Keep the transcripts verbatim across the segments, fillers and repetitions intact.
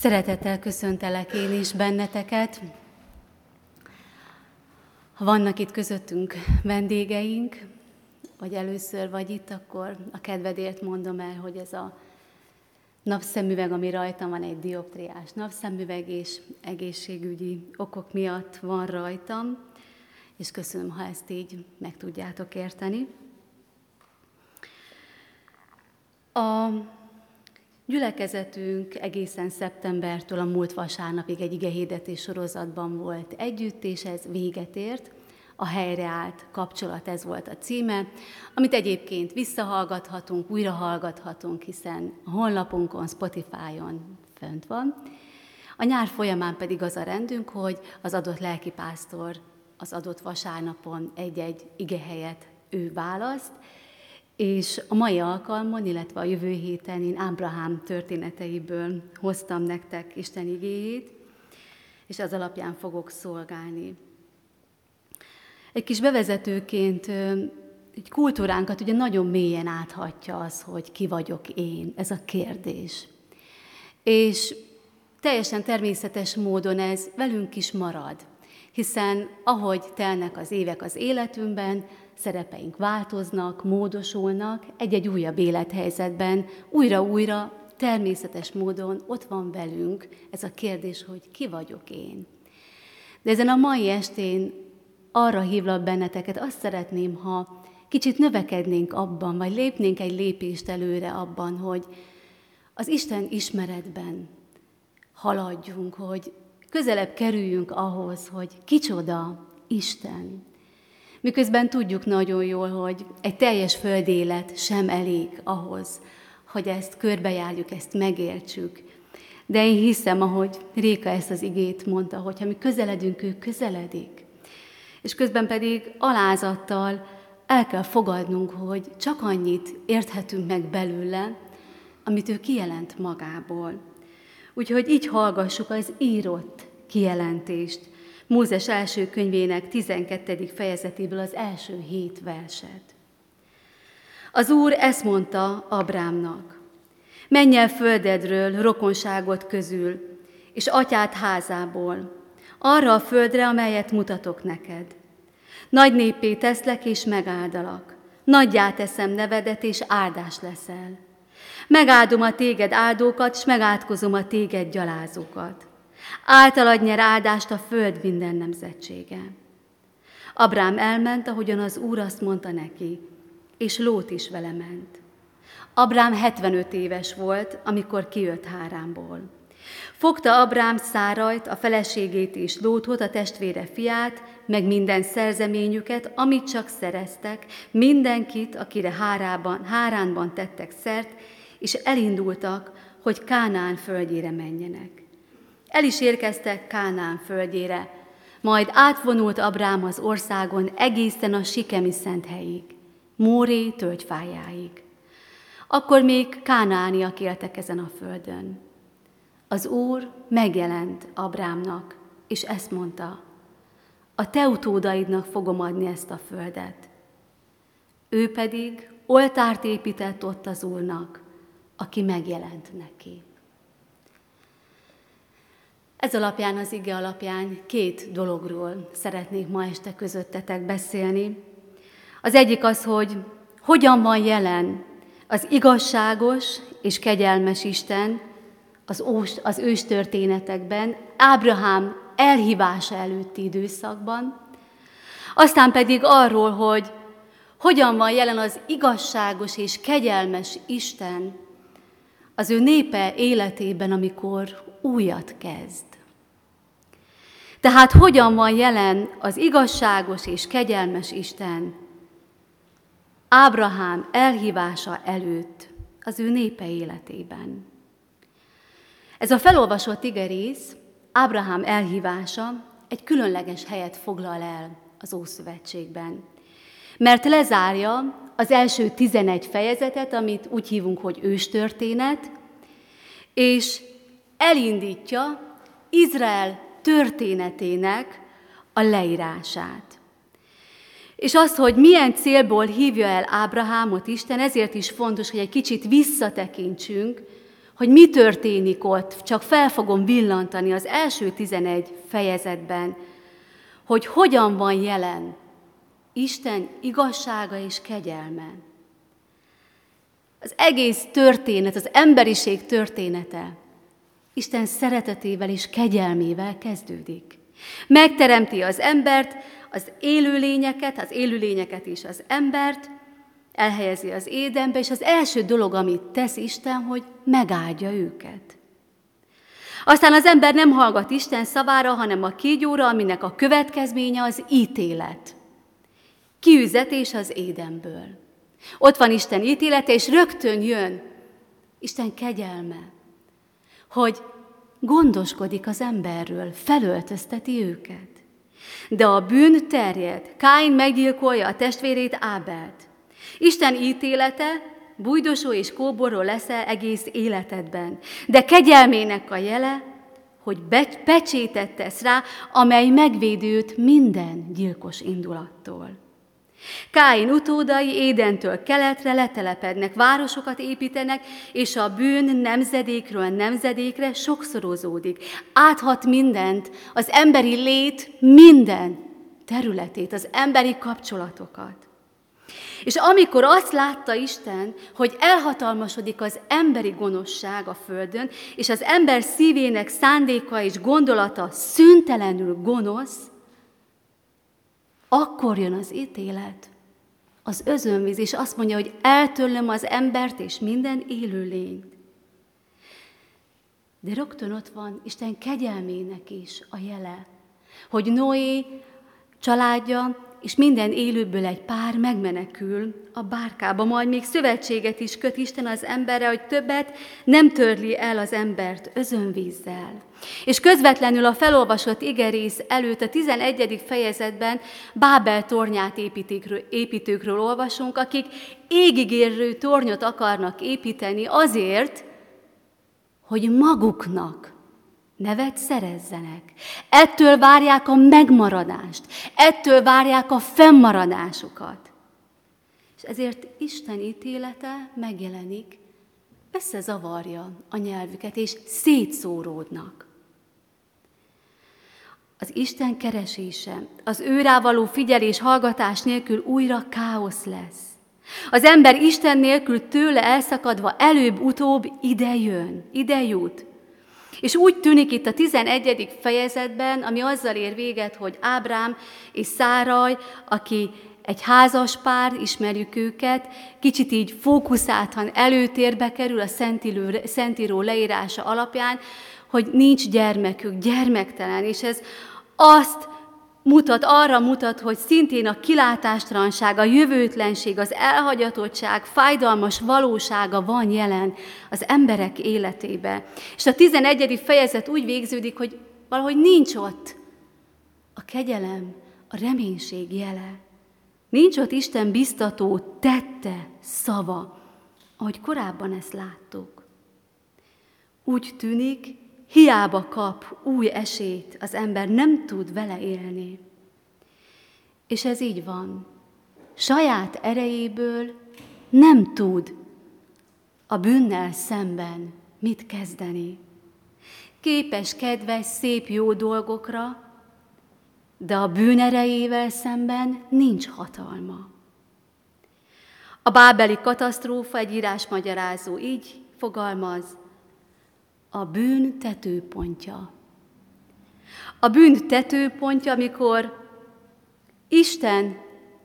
Szeretettel köszöntelek én is benneteket. Ha vannak itt közöttünk vendégeink, vagy először vagy itt, akkor a kedvedért mondom el, hogy ez a napszemüveg, ami rajtam van, egy dioptriás napszemüveg, és egészségügyi okok miatt van rajtam, és köszönöm, ha ezt így meg tudjátok érteni. A gyülekezetünk egészen szeptembertől a múlt vasárnapig egy igehirdetés sorozatban volt együtt, és ez véget ért. A helyreállt kapcsolat, ez volt a címe, amit egyébként visszahallgathatunk, újra hallgathatunk, hiszen a honlapunkon, Spotify-on fönt van. A nyár folyamán pedig az a rendünk, hogy az adott lelkipásztor az adott vasárnapon egy-egy igehelyet ő választ, és a mai alkalmon, illetve a jövő héten én Ábrahám történeteiből hoztam nektek Isten igéjét, és az alapján fogok szolgálni. Egy kis bevezetőként egy kultúránkat ugye nagyon mélyen áthatja az, hogy ki vagyok én, ez a kérdés. És teljesen természetes módon ez velünk is marad, hiszen ahogy telnek az évek az életünkben, szerepeink változnak, módosulnak, egy-egy újabb élethelyzetben újra-újra természetes módon ott van velünk ez a kérdés, hogy ki vagyok én. De ezen a mai estén arra hívlak benneteket, azt szeretném, ha kicsit növekednénk abban, vagy lépnénk egy lépést előre abban, hogy az Isten ismeretben haladjunk, hogy közelebb kerüljünk ahhoz, hogy kicsoda Isten. Miközben tudjuk nagyon jól, hogy egy teljes földélet sem elég ahhoz, hogy ezt körbejárjuk, ezt megértsük. De én hiszem, ahogy Réka ezt az igét mondta, hogy ha mi közeledünk, ő közeledik. És közben pedig alázattal el kell fogadnunk, hogy csak annyit érthetünk meg belőle, amit ő kijelent magából. Úgyhogy így hallgassuk az írott kijelentést, Mózes első könyvének tizenkettedik fejezetéből az első hét verset. Az Úr ezt mondta Abrámnak: menj el földedről, rokonságot közül, és atyád házából, arra a földre, amelyet mutatok neked. Nagy néppé teszlek, és megáldalak. Nagyjá teszem nevedet, és áldás leszel. Megáldom a téged áldókat, és megátkozom a téged gyalázókat. Általad nyer áldást a föld minden nemzetsége. Abrám elment, ahogyan az Úr azt mondta neki, és Lót is vele ment. Abrám hetvenöt éves volt, amikor kijött Háránból. Fogta Abrám Szárajt, a feleségét és Lótot, a testvére fiát, meg minden szerzeményüket, amit csak szereztek, mindenkit, akire Hárában, Háránban tettek szert, és elindultak, hogy Kánaán földjére menjenek. El is érkeztek Kánaán földjére, majd átvonult Abrám az országon egészen a sikemi szenthelyig, Móré tölgyfájáig. Akkor még kánaániak éltek ezen a földön. Az Úr megjelent Abrámnak, és ezt mondta: a te utódaidnak fogom adni ezt a földet. Ő pedig oltárt épített ott az Úrnak, aki megjelent neki. Ez alapján, az ige alapján két dologról szeretnék ma este közöttetek beszélni. Az egyik az, hogy hogyan van jelen az igazságos és kegyelmes Isten az, ős, az őstörténetekben, Ábrahám elhívása előtti időszakban, aztán pedig arról, hogy hogyan van jelen az igazságos és kegyelmes Isten az ő népe életében, amikor újat kezd. Tehát hogyan van jelen az igazságos és kegyelmes Isten Ábrahám elhívása előtt az ő népe életében. Ez a felolvasott igerész, Ábrahám elhívása egy különleges helyet foglal el az Ószövetségben, mert lezárja az első tizenegy fejezetet, amit úgy hívunk, hogy őstörténet, és elindítja Izrael történetének a leírását. És az, hogy milyen célból hívja el Ábrahámot Isten, ezért is fontos, hogy egy kicsit visszatekintsünk, hogy mi történik ott, csak fel fogom villantani az első tizenegy fejezetben, hogy hogyan van jelen Isten igazsága és kegyelme. Az egész történet, az emberiség története Isten szeretetével és kegyelmével kezdődik. Megteremti az embert, az élőlényeket, az élőlényeket és az embert, elhelyezi az Édenbe, és az első dolog, amit tesz Isten, hogy megáldja őket. Aztán az ember nem hallgat Isten szavára, hanem a kígyóra, aminek a következménye az ítélet. Kiüzetés az Édenből. Ott van Isten ítélete, és rögtön jön Isten kegyelme, hogy gondoskodik az emberről, felöltözteti őket. De a bűn terjed, Káin meggyilkolja a testvérét Ábelt. Isten ítélete bújdosó és kóboró leszel egész életedben, de kegyelmének a jele, hogy pecsétet tesz rá, amely megvédi őt minden gyilkos indulattól. Káin utódai Édentől keletre letelepednek, városokat építenek, és a bűn nemzedékről nemzedékre sokszorozódik. Áthat mindent, az emberi lét minden területét, az emberi kapcsolatokat. És amikor azt látta Isten, hogy elhatalmasodik az emberi gonoszság a földön, és az ember szívének szándéka és gondolata szüntelenül gonosz, akkor jön az ítélet, az özönvíz, és azt mondja, hogy eltörlöm az embert és minden élőlényt. De rögtön ott van Isten kegyelmének is a jele, hogy Noé családja és minden élőből egy pár megmenekül a bárkába, majd még szövetséget is köt Isten az emberre, hogy többet nem törli el az embert özönvízzel. És közvetlenül a felolvasott igerész előtt a tizenegyedik fejezetben Bábel tornyát építőkről, építőkről olvasunk, akik égigérő tornyot akarnak építeni azért, hogy maguknak nevet szerezzenek. Ettől várják a megmaradást, ettől várják a fennmaradásukat. És ezért Isten ítélete megjelenik, összezavarja a nyelvüket, és szétszóródnak. Az Isten keresése, az őrá való figyelés, hallgatás nélkül újra káosz lesz. Az ember Isten nélkül tőle elszakadva előbb-utóbb ide jön, ide jut. És úgy tűnik itt a tizenegyedik fejezetben, ami azzal ér véget, hogy Ábrám és Száraj, aki egy házas pár, ismerjük őket, kicsit így fókuszáltan előtérbe kerül a Szentíró leírása alapján, hogy nincs gyermekük, gyermektelen, és ez azt mutat, arra mutat, hogy szintén a kilátástalanság, a jövőtlenség, az elhagyatottság, fájdalmas valósága van jelen az emberek életébe. És a tizenegyedik fejezet úgy végződik, hogy valahogy nincs ott a kegyelem, a reménység jele. Nincs ott Isten biztató tette, szava, ahogy korábban ezt láttuk. Úgy tűnik, hiába kap új esélyt, az ember nem tud vele élni. És ez így van. Saját erejéből nem tud a bűnnel szemben mit kezdeni. Képes, kedves, szép, jó dolgokra, de a bűn erejével szemben nincs hatalma. A bábeli katasztrófa, egy írásmagyarázó így fogalmaz, a bűn tetőpontja. A bűn tetőpontja, amikor Isten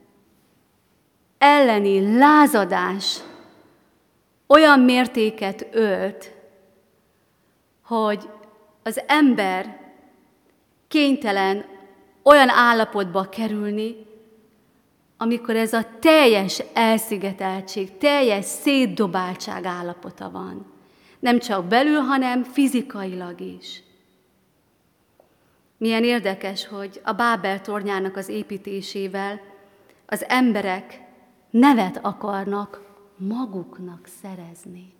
elleni lázadás olyan mértéket ölt, hogy az ember kénytelen olyan állapotba kerülni, amikor ez a teljes elszigeteltség, teljes szétdobáltság állapota van. Nem csak belül, hanem fizikailag is. Milyen érdekes, hogy a Bábel tornyának az építésével az emberek nevet akarnak maguknak szerezni.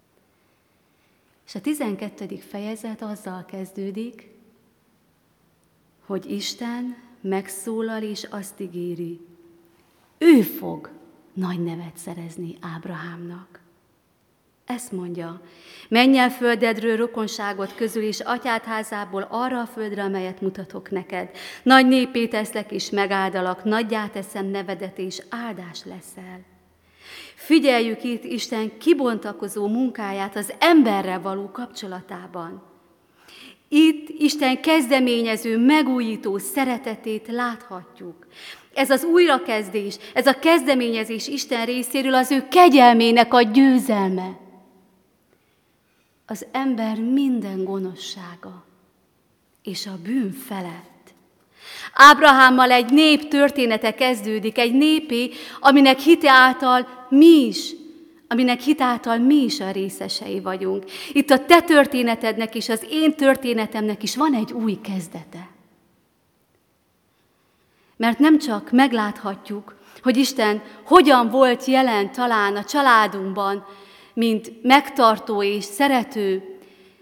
És a tizenkettedik fejezet azzal kezdődik, hogy Isten megszólal és azt ígéri, ő fog nagy nevet szerezni Ábrahámnak. Ezt mondja, menj el földedről, rokonságot közül, és atyád házából arra a földre, amelyet mutatok neked. Nagy népé teszlek, és megáldalak, nagyjá teszem nevedet, és áldás leszel. Figyeljük itt Isten kibontakozó munkáját az emberrel való kapcsolatában. Itt Isten kezdeményező, megújító szeretetét láthatjuk. Ez az újrakezdés, ez a kezdeményezés Isten részéről az ő kegyelmének a győzelme. Az ember minden gonoszsága és a bűn felett. Ábrahámmal egy nép története kezdődik, egy népé, aminek hite által mi is, aminek hite által mi is a részesei vagyunk. Itt a te történetednek és az én történetemnek is van egy új kezdete. Mert nem csak megláthatjuk, hogy Isten hogyan volt jelen talán a családunkban, mint megtartó és szerető,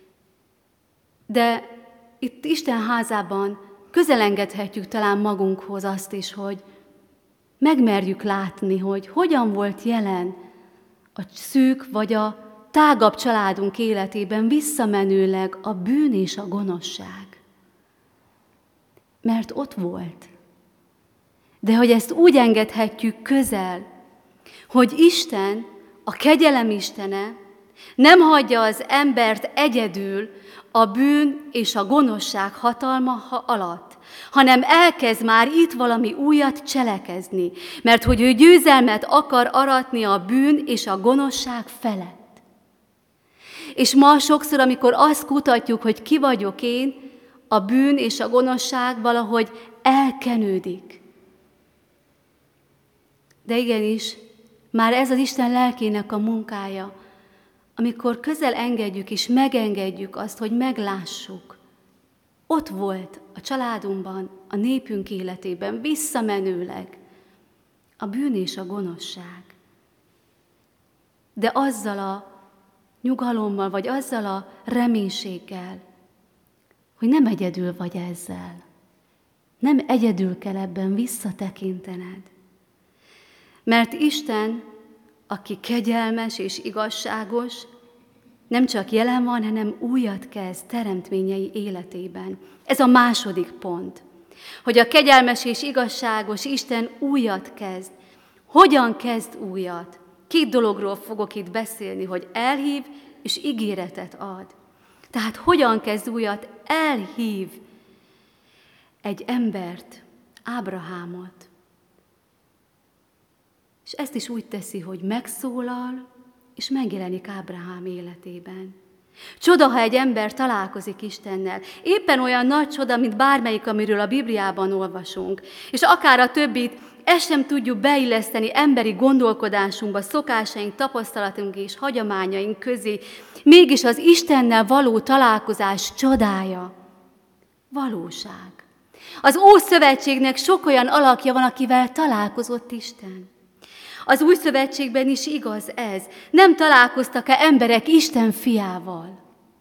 de itt Isten házában közelengedhetjük talán magunkhoz azt is, hogy megmerjük látni, hogy hogyan volt jelen a szűk vagy a tágabb családunk életében visszamenőleg a bűn és a gonoszság. Mert ott volt. De hogy ezt úgy engedhetjük közel, hogy Isten, a kegyelem Istene nem hagyja az embert egyedül a bűn és a gonoszság hatalma alatt, hanem elkezd már itt valami újat cselekezni, mert hogy ő győzelmet akar aratni a bűn és a gonoszság felett. És ma sokszor, amikor azt kutatjuk, hogy ki vagyok én, a bűn és a gonoszság valahogy elkenődik. De igenis, már ez az Isten lelkének a munkája, amikor közel engedjük és megengedjük azt, hogy meglássuk. Ott volt a családunkban, a népünk életében visszamenőleg a bűn és a gonoszság. De azzal a nyugalommal, vagy azzal a reménységgel, hogy nem egyedül vagy ezzel. Nem egyedül kell ebben visszatekintened. Mert Isten, aki kegyelmes és igazságos, nem csak jelen van, hanem újat kezd teremtményei életében. Ez a második pont, hogy a kegyelmes és igazságos Isten újat kezd. Hogyan kezd újat? Két dologról fogok itt beszélni, hogy elhív és ígéretet ad. Tehát hogyan kezd újat? Elhív egy embert, Ábrahámot. És ezt is úgy teszi, hogy megszólal, és megjelenik Ábrahám életében. Csoda, ha egy ember találkozik Istennel. Éppen olyan nagy csoda, mint bármelyik, amiről a Bibliában olvasunk. És akár a többit, ezt sem tudjuk beilleszteni emberi gondolkodásunkba, szokásaink, tapasztalatunk és hagyományaink közé. Mégis az Istennel való találkozás csodája. Valóság. Az Ószövetségnek sok olyan alakja van, akivel találkozott Isten. Az Új Szövetségben is igaz ez. Nem találkoztak-e emberek Isten fiával?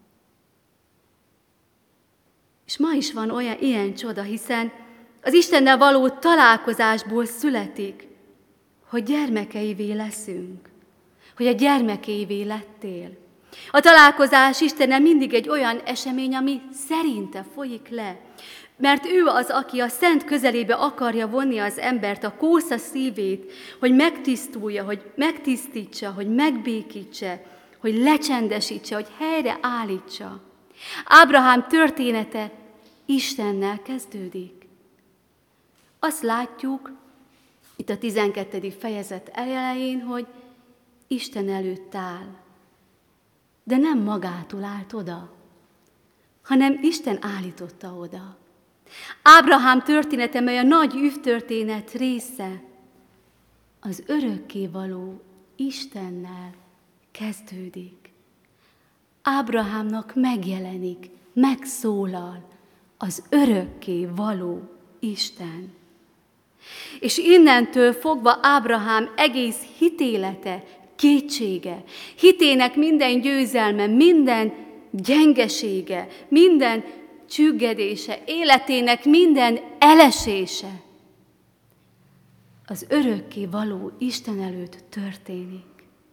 És ma is van olyan ilyen csoda, hiszen az Istennel való találkozásból születik, hogy gyermekeivé leszünk, hogy a gyermekévé lettél. A találkozás Istennel mindig egy olyan esemény, ami szerinte folyik le, mert ő az, aki a szent közelébe akarja vonni az embert, a kósza szívét, hogy megtisztulja, hogy megtisztítsa, hogy megbékítse, hogy lecsendesítse, hogy helyre állítsa. Ábrahám története Istennel kezdődik. Azt látjuk itt a tizenkettedik fejezet elején, hogy Isten előtt áll. De nem magától állt oda, hanem Isten állította oda. Ábrahám története, mely a nagy üvtörténet része, az örökkévaló Istennel kezdődik. Ábrahámnak megjelenik, megszólal az örökkévaló Isten. És innentől fogva Ábrahám egész hitélete, kétsége, hitének minden győzelme, minden gyengesége, minden csüggedése, életének minden elesése az örökké való Isten előtt történik.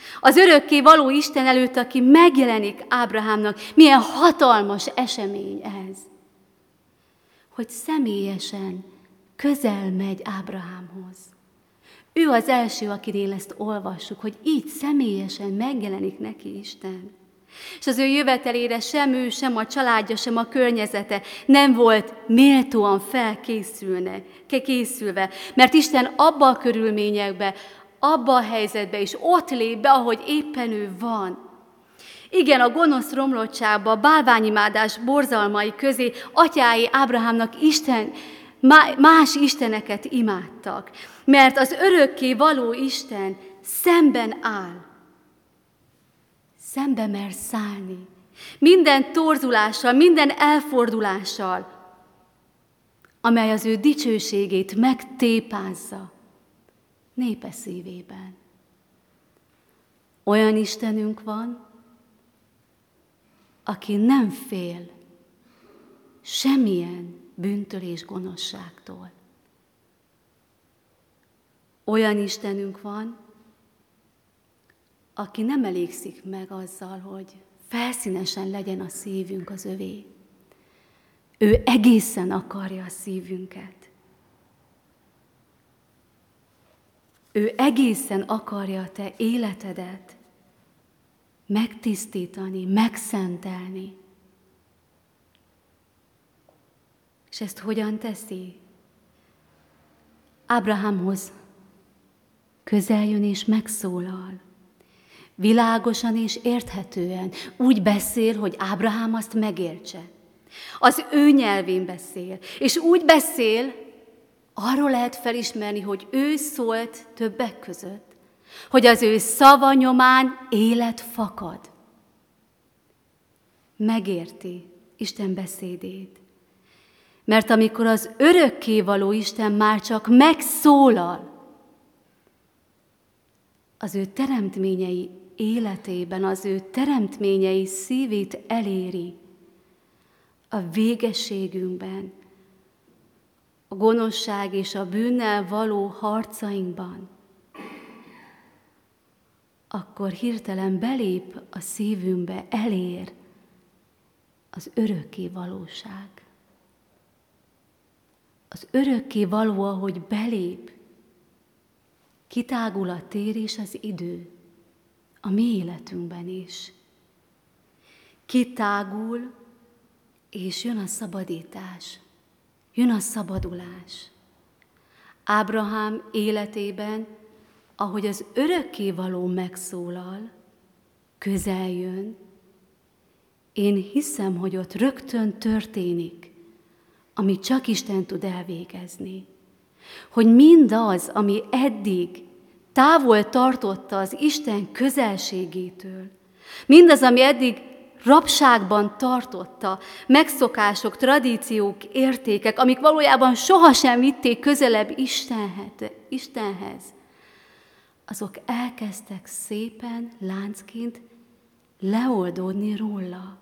Az örökké való Isten előtt, aki megjelenik Ábrahámnak. Milyen hatalmas esemény ez, hogy személyesen közel megy Ábrahámhoz. Ő az első, akinél ezt olvassuk, hogy így személyesen megjelenik neki Isten. És az ő jövetelére sem ő, sem a családja, sem a környezete nem volt méltóan felkészülve, készülve, mert Isten abba a körülményekbe, abba a helyzetbe is ott lép be, ahogy éppen ő van. Igen, a gonosz romlottságba, a bálványimádás borzalmai közé atyái Ábrahámnak Isten, más isteneket imádtak, mert az örökké való Isten szemben áll. Szembe mer szállni. Minden torzulással, minden elfordulással, amely az ő dicsőségét megtépázza népe szívében. Olyan Istenünk van, aki nem fél semmilyen bűntől és gonoszságtól. Olyan Istenünk van, aki nem elégszik meg azzal, hogy felszínesen legyen a szívünk az övé. Ő egészen akarja a szívünket. Ő egészen akarja a te életedet megtisztítani, megszentelni. És ezt hogyan teszi? Ábrahámhoz közel jön és megszólal. Világosan és érthetően úgy beszél, hogy Ábrahám azt megértse. Az ő nyelvén beszél, és úgy beszél, arról lehet felismerni, hogy ő szólt többek között, hogy az ő szava nyomán élet fakad. Megérti Isten beszédét. Mert amikor az örökkévaló Isten már csak megszólal, az ő teremtményei életében, az ő teremtményei szívét eléri, a végességünkben, a gonoszság és a bűnnel való harcainkban, akkor hirtelen belép a szívünkbe, elér az örökké valóság. Az örökké való, ahogy belép, kitágul a tér és az idő, a mi életünkben is. Kitágul, és jön a szabadítás, jön a szabadulás. Ábrahám életében, ahogy az örökkévaló megszólal, közel jön, én hiszem, hogy ott rögtön történik, amit csak Isten tud elvégezni. Hogy mindaz, ami eddig távol tartotta az Isten közelségétől, mindaz, ami eddig rabságban tartotta, megszokások, tradíciók, értékek, amik valójában sohasem vitték közelebb Istenhez, azok elkezdtek szépen, láncként leoldódni róla.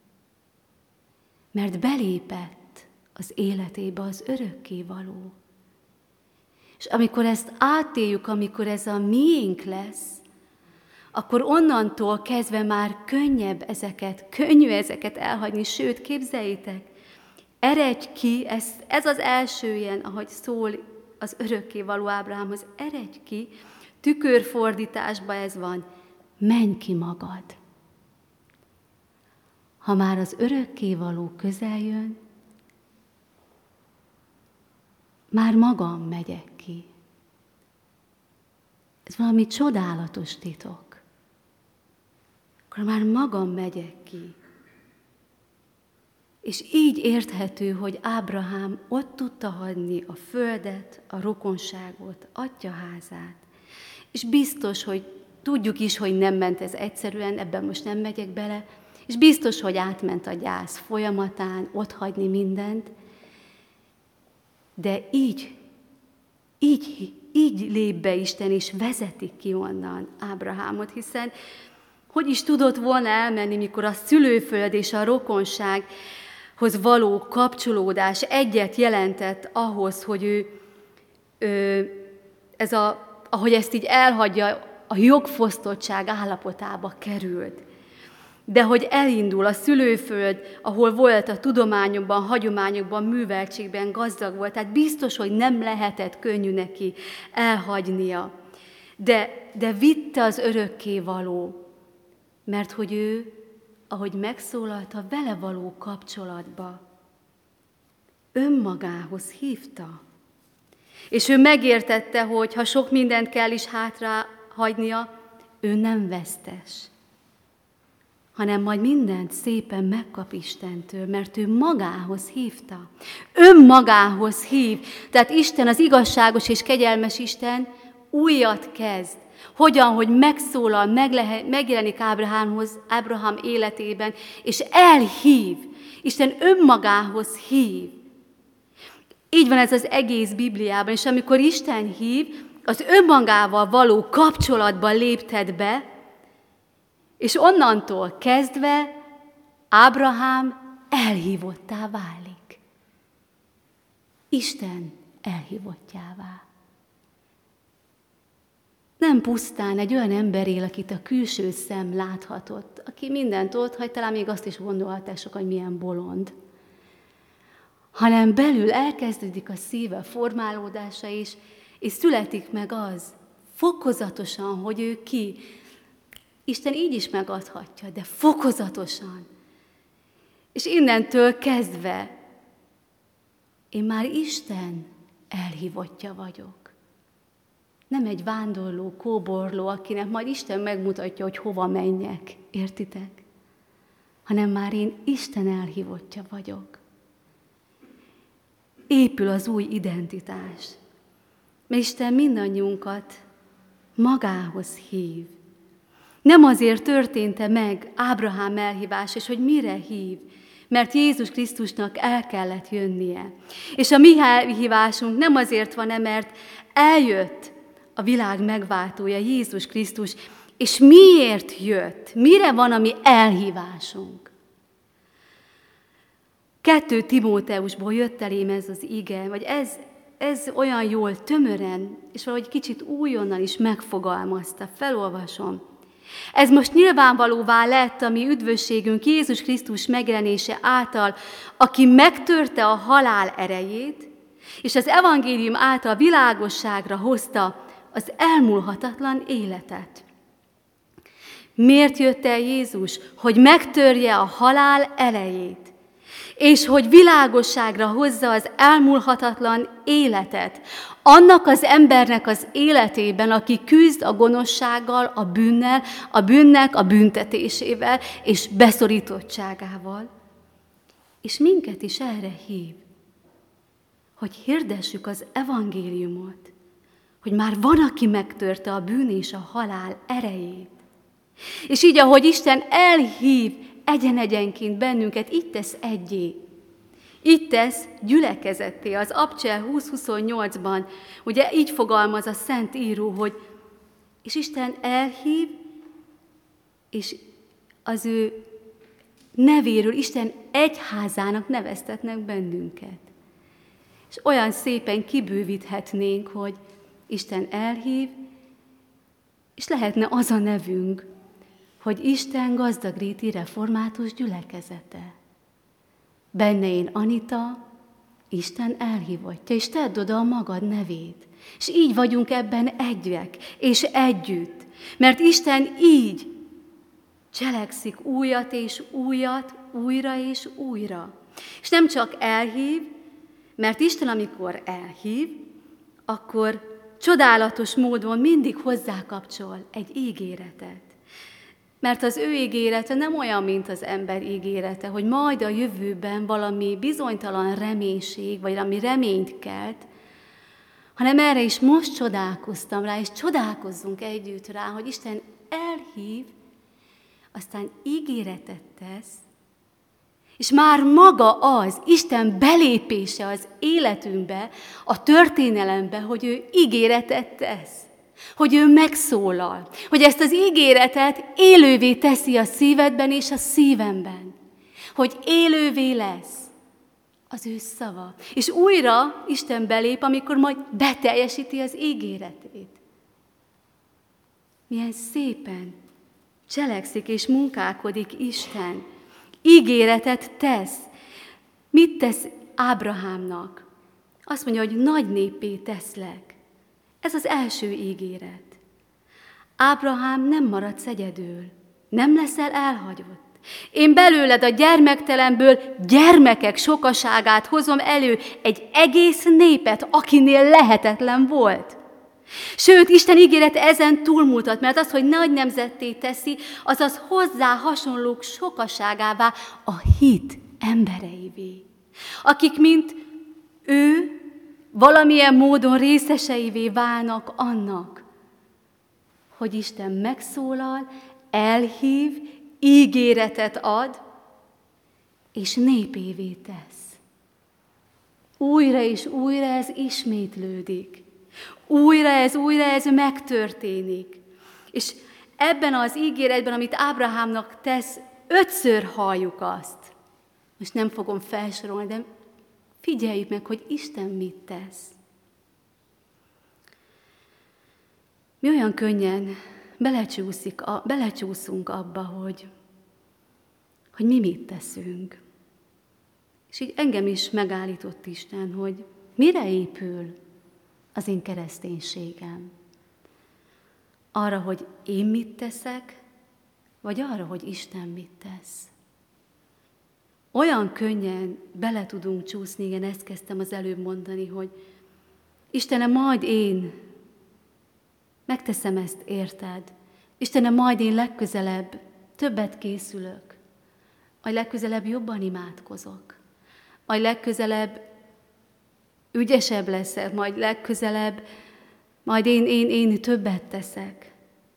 Mert belépett az életébe az örökkévaló. És amikor ezt átéljük, amikor ez a miénk lesz, akkor onnantól kezdve már könnyebb ezeket, könnyű ezeket elhagyni. Sőt, képzeljétek, eredj ki, ez, ez az első ilyen, ahogy szól az örökkévaló Ábrahámhoz, eredj ki, tükörfordításban ez van, menj ki magad. Ha már az örökkévaló közel jön, már magam megyek ki. Ez valami csodálatos titok. Akkor már magam megyek ki. És így érthető, hogy Ábrahám ott tudta hagyni a földet, a rokonságot, atyaházát. És biztos, hogy tudjuk is, hogy nem ment ez egyszerűen, ebben most nem megyek bele, és biztos, hogy átment a gyász folyamatán, ott hagyni mindent, de így, így, így lép be Isten, és vezeti ki onnan Ábrahámot, hiszen hogy is tudott volna elmenni, mikor a szülőföld és a rokonsághoz való kapcsolódás egyet jelentett ahhoz, hogy ő, ő ez a, ahogy ezt így elhagyja a jogfosztottság állapotába került. De hogy elindul a szülőföld, ahol volt a tudományokban, hagyományokban, műveltségben gazdag volt, tehát biztos, hogy nem lehetett könnyű neki elhagynia. De, de vitte az örökkévaló, mert hogy ő, ahogy megszólalt a vele való kapcsolatba, önmagához hívta. És ő megértette, hogy ha sok mindent kell is hátrahagynia, ő nem vesztes, hanem majd mindent szépen megkap Istentől, mert ő magához hívta. Önmagához hív. Tehát Isten, az igazságos és kegyelmes Isten újat kezd. Hogyan, hogy megszólal, megjelenik Ábrahámhoz, Ábrahám életében, és elhív. Isten önmagához hív. Így van ez az egész Bibliában, és amikor Isten hív, az önmagával való kapcsolatban lépted be, és onnantól kezdve Ábrahám elhívottá válik. Isten elhívottjává. Nem pusztán egy olyan ember él, akit a külső szem láthatott, aki mindent ott hagy, talán még azt is gondolhatták sokan, hogy milyen bolond, hanem belül elkezdődik a szíve formálódása is, és születik meg az fokozatosan, hogy ő ki. Isten így is megadhatja, de fokozatosan. És innentől kezdve én már Isten elhívottja vagyok. Nem egy vándorló, kóborló, akinek majd Isten megmutatja, hogy hova menjek, értitek? Hanem már én Isten elhívottja vagyok. Épül az új identitás. Mert Isten mindannyiunkat magához hív. Nem azért történt-e meg Ábrahám elhívás, és hogy mire hív, mert Jézus Krisztusnak el kellett jönnie. És a mi elhívásunk nem azért van-e, mert eljött a világ megváltója, Jézus Krisztus, és miért jött? Mire van a mi elhívásunk? Kettő Timóteusból jött elém ez az ige, vagy ez, ez olyan jól, tömören, és valahogy kicsit újonnan is megfogalmazta, felolvasom. Ez most nyilvánvalóvá lett a mi üdvösségünk Jézus Krisztus megjelenése által, aki megtörte a halál erejét, és az evangélium által világosságra hozta az elmúlhatatlan életet. Miért jött el Jézus? Hogy megtörje a halál erejét, és hogy világosságra hozza az elmúlhatatlan életet. Annak az embernek az életében, aki küzd a gonoszsággal, a bűnnel, a bűnnek a büntetésével és beszorítottságával. És minket is erre hív, hogy hirdessük az evangéliumot, hogy már van, aki megtörte a bűn és a halál erejét. És így, ahogy Isten elhív egyen-egyenként bennünket, így tesz egyé. Így tesz gyülekezetté. Az Abcsel húsz huszonnyolcban, ugye így fogalmaz a Szent Író, hogy és Isten elhív, és az ő nevéről Isten egyházának neveztetnek bennünket. És olyan szépen kibővíthetnénk, hogy Isten elhív, és lehetne az a nevünk, hogy Isten gazdagréti református gyülekezete. Benne én Anita, Isten elhívottja, és tedd oda a magad nevét. És így vagyunk ebben egyek, és együtt. Mert Isten így cselekszik újat és újat, újra és újra. És nem csak elhív, mert Isten, amikor elhív, akkor csodálatos módon mindig hozzákapcsol egy ígéretet. Mert az ő ígérete nem olyan, mint az ember ígérete, hogy majd a jövőben valami bizonytalan reménység, vagy valami reményt kelt, hanem erre is most csodálkoztam rá, és csodálkozzunk együtt rá, hogy Isten elhív, aztán ígéretet tesz, és már maga az, Isten belépése az életünkbe, a történelembe, hogy ő ígéretet tesz, hogy ő megszólal, hogy ezt az ígéretet élővé teszi a szívedben és a szívemben, hogy élővé lesz az ő szava. És újra Isten belép, amikor majd beteljesíti az ígéretét. Milyen szépen cselekszik és munkálkodik Isten. Ígéretet tesz. Mit tesz Ábrahámnak? Azt mondja, hogy nagy néppé teszlek. Ez az első ígéret. Ábrahám, nem maradsz egyedül. Nem leszel elhagyott. Én belőled a gyermektelenből gyermekek sokaságát hozom elő, egy egész népet, akinél lehetetlen volt. Sőt, Isten ígérete ezen túlmutat, mert az, hogy nagy nemzetté teszi, azaz hozzá hasonlók sokaságává a hit embereivé, akik, mint ő, valamilyen módon részeseivé válnak annak, hogy Isten megszólal, elhív, ígéretet ad, és népévé tesz. Újra és újra ez ismétlődik. Újra ez, újra ez megtörténik. És ebben az ígéretben, amit Ábrahámnak tesz, ötször halljuk azt. Most nem fogom felsorolni, de figyeljük meg, hogy Isten mit tesz. Mi olyan könnyen belecsúszik, a, belecsúszunk abba, hogy, hogy mi mit teszünk. És így engem is megállított Isten, hogy mire épül az én kereszténységem. Arra, hogy én mit teszek, vagy arra, hogy Isten mit tesz. Olyan könnyen bele tudunk csúszni, igen, ezt kezdtem az előbb mondani, hogy Istenem, majd én megteszem ezt, érted? Istenem, majd én legközelebb többet készülök, majd legközelebb jobban imádkozok, majd legközelebb ügyesebb leszek, majd legközelebb, majd én, én, én többet teszek.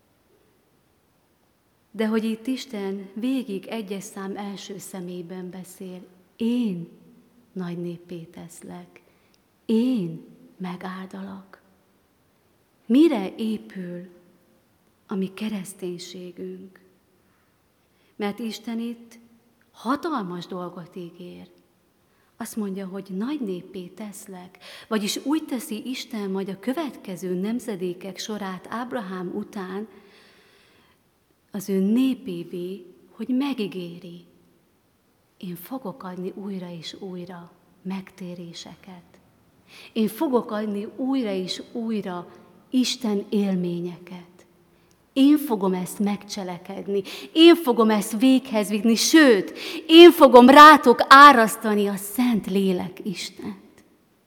De hogy itt Isten végig egyes szám első szemében beszél, én nagy néppé teszlek, én megáldalak. Mire épül a mi kereszténységünk? Mert Isten itt hatalmas dolgot ígér. Azt mondja, hogy nagy néppé teszlek, vagyis úgy teszi Isten majd a következő nemzedékek sorát Ábrahám után az ő népévé, hogy megígéri. Én fogok adni újra és újra megtéréseket. Én fogok adni újra és újra Isten élményeket. Én fogom ezt megcselekedni, én fogom ezt véghez vinni, sőt, én fogom rátok árasztani a Szent Lélek Istent.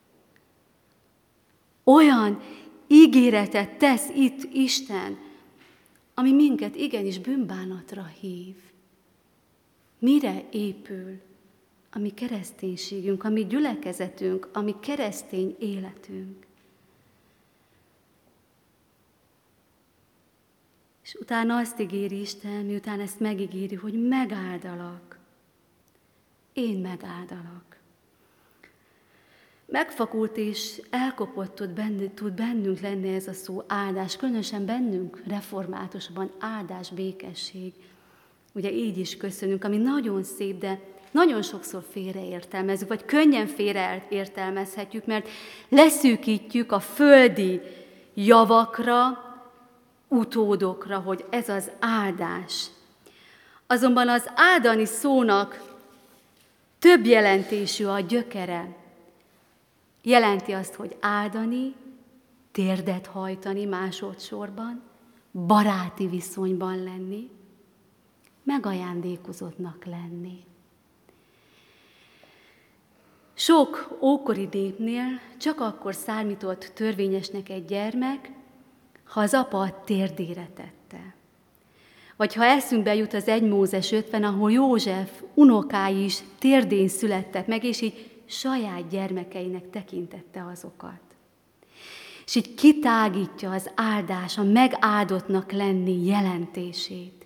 Olyan ígéretet tesz itt Isten, ami minket igenis bűnbánatra hív. Mire épül a mi kereszténységünk, a mi gyülekezetünk, a mi keresztény életünk? És utána azt ígéri Isten, miután ezt megígéri, hogy megáldalak. Én megáldalak. Megfakult és elkopott tud, bennünk, tud bennünk lenni ez a szó áldás, különösen bennünk reformátusban áldás, békesség. Ugye így is köszönünk, ami nagyon szép, de nagyon sokszor félreértelmezzük, vagy könnyen félreértelmezhetjük, mert leszűkítjük a földi javakra, utódokra, hogy ez az áldás. Azonban az áldani szónak több jelentésű a gyökere. Jelenti azt, hogy áldani, térdet hajtani másodszorban, baráti viszonyban lenni, megajándékozottnak lenni. Sok ókori népnél csak akkor számított törvényesnek egy gyermek, ha az apa a térdére tette. Vagy ha eszünkbe jut az egy Mózes ötven, ahol József unokái is térdén születtek meg, és így saját gyermekeinek tekintette azokat. És így kitágítja az áldás, a megáldottnak lenni jelentését.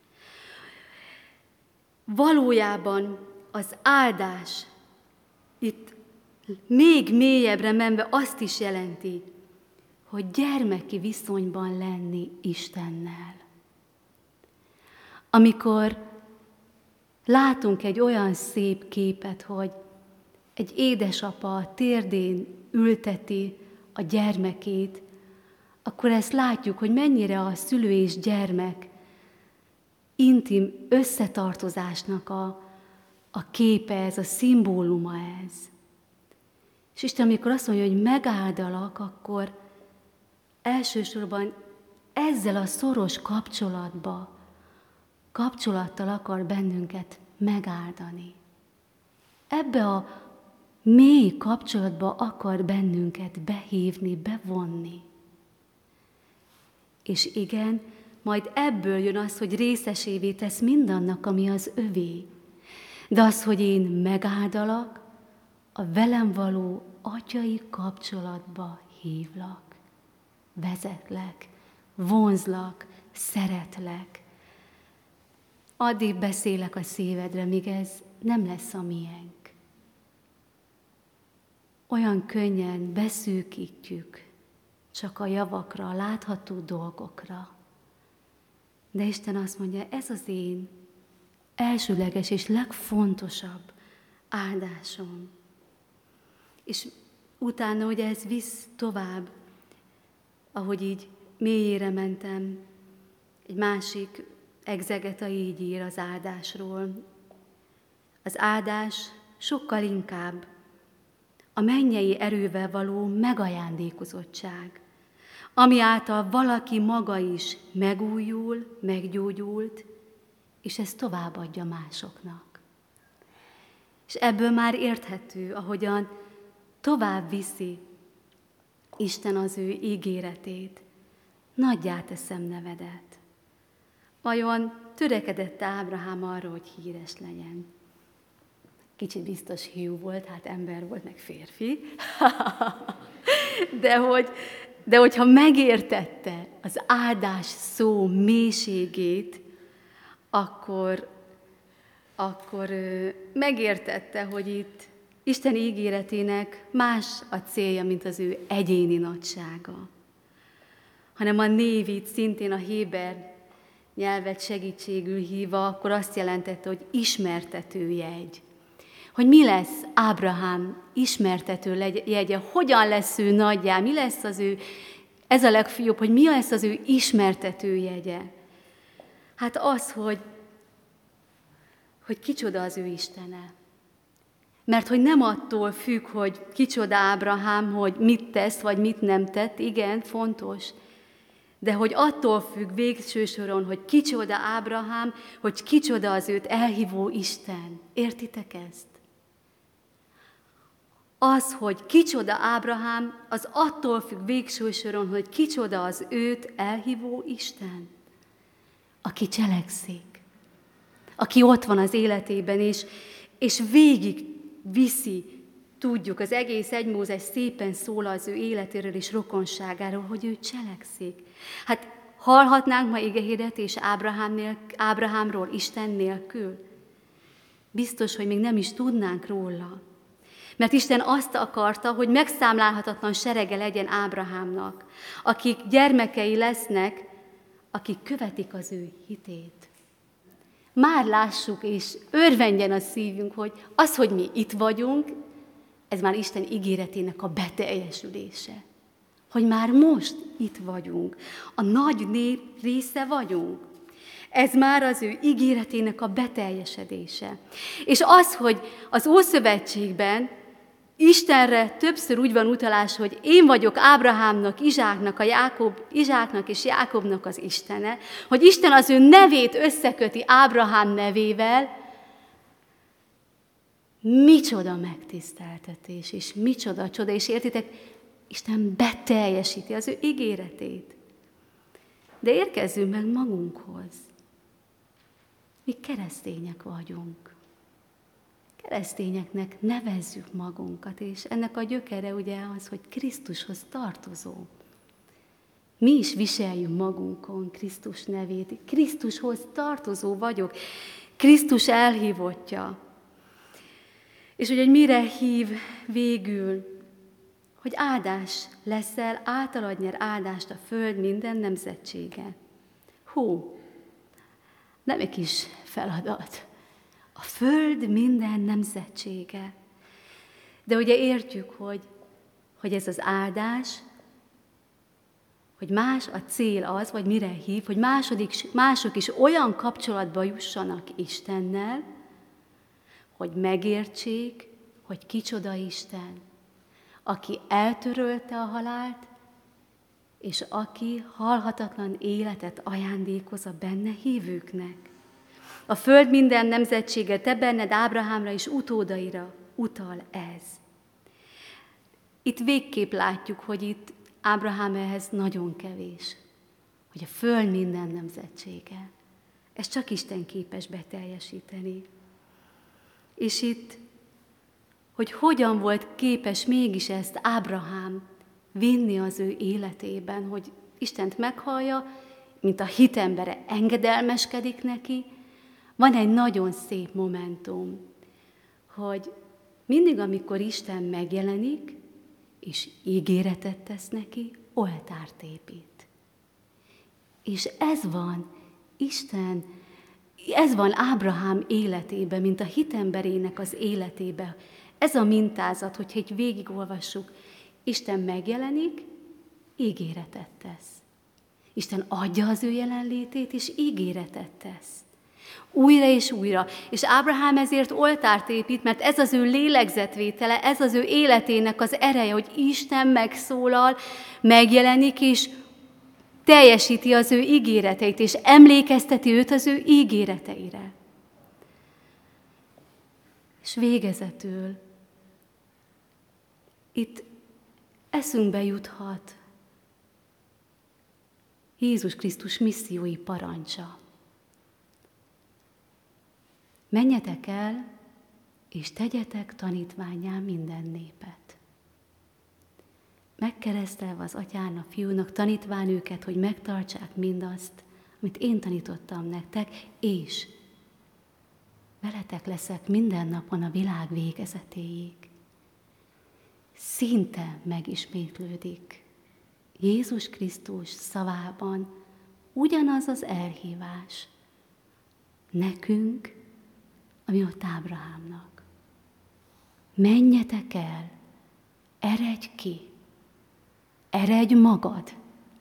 Valójában az áldás itt még mélyebbre menve azt is jelenti, hogy gyermeki viszonyban lenni Istennel. Amikor látunk egy olyan szép képet, hogy egy édesapa a térdén ülteti a gyermekét, akkor ezt látjuk, hogy mennyire a szülő és gyermek intim összetartozásnak a, a képe ez, a szimbóluma ez. És Isten, amikor azt mondja, hogy megáldalak, akkor elsősorban ezzel a szoros kapcsolatba, kapcsolattal akar bennünket megáldani. Ebbe a mély kapcsolatba akar bennünket behívni, bevonni. És igen, majd ebből jön az, hogy részesévé tesz mindannak, ami az övé. De az, hogy én megáldalak, a velem való atyai kapcsolatba hívlak, vezetlek, vonzlak, szeretlek. Addig beszélek a szívedre, míg ez nem lesz a miénk. Olyan könnyen beszűkítjük csak a javakra, a látható dolgokra. De Isten azt mondja, ez az én elsőleges és legfontosabb áldásom. És utána, hogy ez visz tovább, ahogy így mélyére mentem, egy másik egzegeta így ír az áldásról. Az áldás sokkal inkább a mennyei erővel való megajándékozottság, ami által valaki maga is megújul, meggyógyult, és ezt továbbadja másoknak. És ebből már érthető, ahogyan tovább viszi Isten az ő ígéretét. Nagyjá teszem nevedet. Vajon törekedett Ábrahám arra, hogy híres legyen? Kicsit biztos hiú volt, hát ember volt, meg férfi. de, hogy, de hogyha megértette az áldás szó mélységét, akkor, akkor megértette, hogy itt Isten ígéretének más a célja, mint az ő egyéni nagysága. Hanem a névit szintén a héber nyelvet segítségül hívva, akkor azt jelentette, hogy ismertető jegy. Hogy mi lesz Ábrahám ismertető jegye, hogyan lesz ő nagyjá, mi lesz az ő, ez a legfőbb, hogy mi lesz az ő ismertető jegye. Hát az, hogy, hogy kicsoda az ő Istene. Mert hogy nem attól függ, hogy kicsoda Ábrahám, hogy mit tesz, vagy mit nem tett, igen, fontos, de hogy attól függ végső soron, hogy kicsoda Ábrahám, hogy kicsoda az őt elhívó Isten. Értitek ezt? Az, hogy kicsoda Ábrahám, az attól függ végső soron, hogy kicsoda az őt elhívó Isten, aki cselekszik, aki ott van az életében, és, és végig viszi, tudjuk, az egész egy Mózes szépen szól az ő életéről és rokonságáról, hogy ő cselekszik. Hát hallhatnánk ma igehirdetés Ábrahámról Isten nélkül? Biztos, hogy még nem is tudnánk róla. Mert Isten azt akarta, hogy megszámlálhatatlan serege legyen Ábrahámnak, akik gyermekei lesznek, akik követik az ő hitét. Már lássuk, és örvendjen a szívünk, hogy az, hogy mi itt vagyunk, ez már Isten ígéretének a beteljesülése. Hogy már most itt vagyunk, a nagy nép része vagyunk. Ez már az ő ígéretének a beteljesedése. És az, hogy az Ószövetségben Istenre többször úgy van utalás, hogy én vagyok Ábrahámnak, Izsáknak, a Jákob, Izsáknak és Jákobnak az Istene, hogy Isten az ő nevét összeköti Ábrahám nevével, micsoda megtiszteltetés, és micsoda csoda, és értitek, Isten beteljesíti az ő ígéretét. De érkezzünk meg magunkhoz. Mi keresztények vagyunk. Keresztényeknek nevezzük magunkat, és ennek a gyökere ugye az, hogy Krisztushoz tartozó. Mi is viseljünk magunkon Krisztus nevét. Krisztushoz tartozó vagyok. Krisztus elhívottja. És ugye, hogy mire hív végül, hogy áldás leszel, általad nyer áldást a föld minden nemzetsége. Hú, nem egy kis feladat. A föld minden nemzetsége. De ugye értjük, hogy, hogy ez az áldás, hogy más a cél az, vagy mire hív, hogy második, mások is olyan kapcsolatba jussanak Istennel, hogy megértsék, hogy kicsoda Isten, aki eltörölte a halált, és aki halhatatlan életet ajándékoz a benne hívőknek. A föld minden nemzetsége, te benned Ábrahámra és utódaira utal ez. Itt végképp látjuk, hogy itt Ábrahám ehhez nagyon kevés, hogy a föld minden nemzetsége. Ez csak Isten képes beteljesíteni. És itt, hogy hogyan volt képes mégis ezt Ábrahám vinni az ő életében, hogy Istent meghallja, mint a hitembere engedelmeskedik neki. Van egy nagyon szép momentum, hogy mindig, amikor Isten megjelenik, és ígéretet tesz neki, oltárt épít. És ez van Isten, ez van Ábrahám életében, mint a hitemberének az életében. Ez a mintázat, hogyha egy végigolvassuk, Isten megjelenik, ígéretet tesz. Isten adja az ő jelenlétét, és ígéretet tesz. Újra és újra. És Ábrahám ezért oltárt épít, mert ez az ő lélegzetvétele, ez az ő életének az ereje, hogy Isten megszólal, megjelenik, és teljesíti az ő ígéreteit, és emlékezteti őt az ő ígéreteire. És végezetül itt eszünkbe juthat Jézus Krisztus missziói parancsa. Menjetek el, és tegyetek tanítvánnyá minden népet. Megkeresztelve az Atyán, a Fiúnak, tanítván őket, hogy megtartsák mindazt, amit én tanítottam nektek, és veletek leszek minden napon a világ végezetéig. Szinte megismétlődik Jézus Krisztus szavában ugyanaz az elhívás nekünk, ami ott Ábrahámnak. Menjetek el, eredj ki, eredj magad.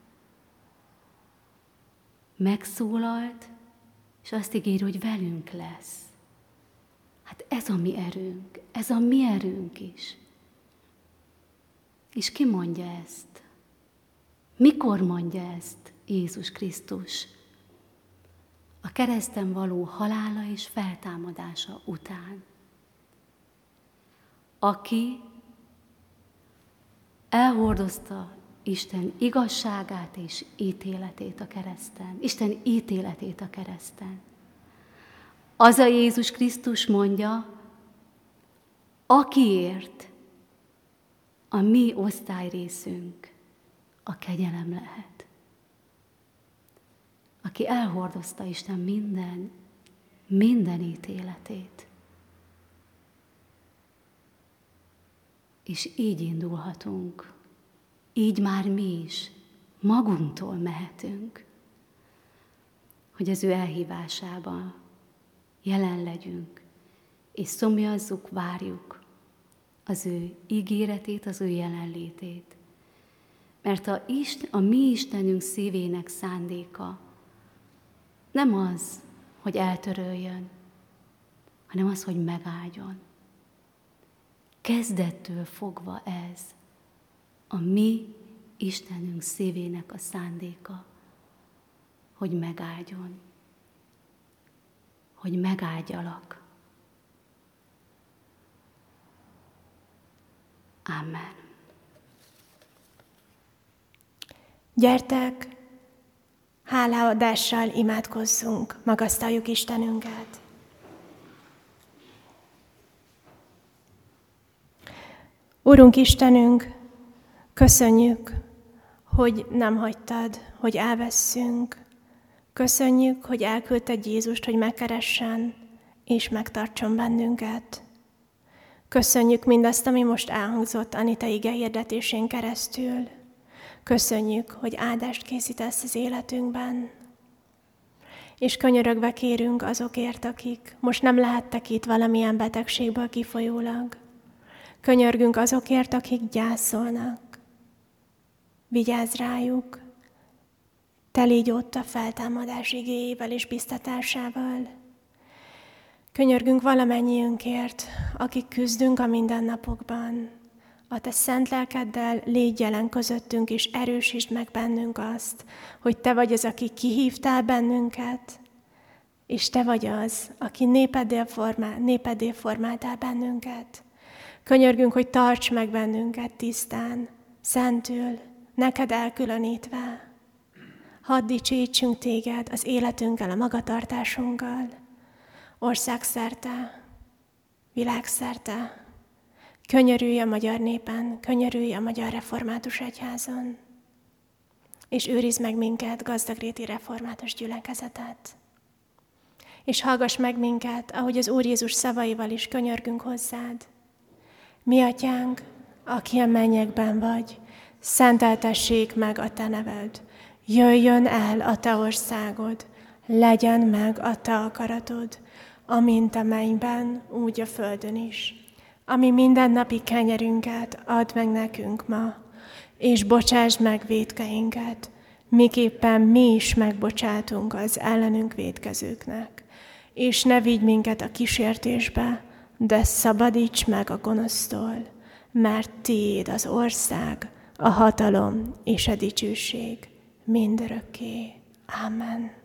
Megszólalt, és azt ígéri, hogy velünk lesz. Hát ez a mi erőnk, ez a mi erőnk is. És ki mondja ezt? Mikor mondja ezt Jézus Krisztus? A kereszten való halála és feltámadása után. Aki elhordozta Isten igazságát és ítéletét a kereszten, Isten ítéletét a kereszten. Az a Jézus Krisztus mondja, akiért a mi osztályrészünk a kegyelem lehet. Aki elhordozta Isten minden, minden ítéletét. És így indulhatunk, így már mi is magunktól mehetünk, hogy az ő elhívásában jelen legyünk, és szomjazzuk, várjuk az ő ígéretét, az ő jelenlétét. Mert a, Isten, a mi Istenünk szívének szándéka nem az, hogy eltöröljön, hanem az, hogy megáldjon. Kezdettől fogva ez a mi Istenünk szívének a szándéka, hogy megáldjon, hogy megáldjalak. Amen. Gyertek, hálaadással imádkozzunk, magasztaljuk Istenünket. Urunk Istenünk, köszönjük, hogy nem hagytad, hogy elvesszünk. Köszönjük, hogy elküldted Jézust, hogy megkeressen és megtartson bennünket. Köszönjük mindazt, ami most elhangzott Anita ige hirdetésén keresztül. Köszönjük, hogy áldást készítesz az életünkben. És könyörögve kérünk azokért, akik most nem lehettek itt valamilyen betegségből kifolyólag. Könyörgünk azokért, akik gyászolnak. Vigyázz rájuk, Te légy ott a feltámadás igéjével és biztatásával. Könyörgünk valamennyiünkért, akik küzdünk a mindennapokban. A Te szent lelkeddel légy jelen közöttünk, és erősítsd meg bennünk azt, hogy Te vagy az, aki kihívtál bennünket, és Te vagy az, aki népeddé formál, népeddé formáltál bennünket. Könyörgünk, hogy tarts meg bennünket tisztán, szentül, neked elkülönítve. Hadd dicsítsünk Téged az életünkkel, a magatartásunkkal, országszerte, világszerte. Könyörülj a magyar népen, könyörülj a Magyar Református Egyházon, és őrizd meg minket, Gazdagréti Református Gyülekezetet. És hallgass meg minket, ahogy az Úr Jézus szavaival is könyörgünk hozzád. Mi atyánk, aki a mennyekben vagy, szenteltessék meg a te neved. Jöjjön el a te országod, legyen meg a te akaratod, amint a mennyben, úgy a földön is. Ami mindennapi kenyerünket add meg nekünk ma, és bocsásd meg vétkeinket, miképpen mi is megbocsátunk az ellenünk vétkezőknek. És ne vigy minket a kísértésbe, de szabadíts meg a gonosztól, mert tiéd az ország, a hatalom és a dicsőség mindörökké. Amen.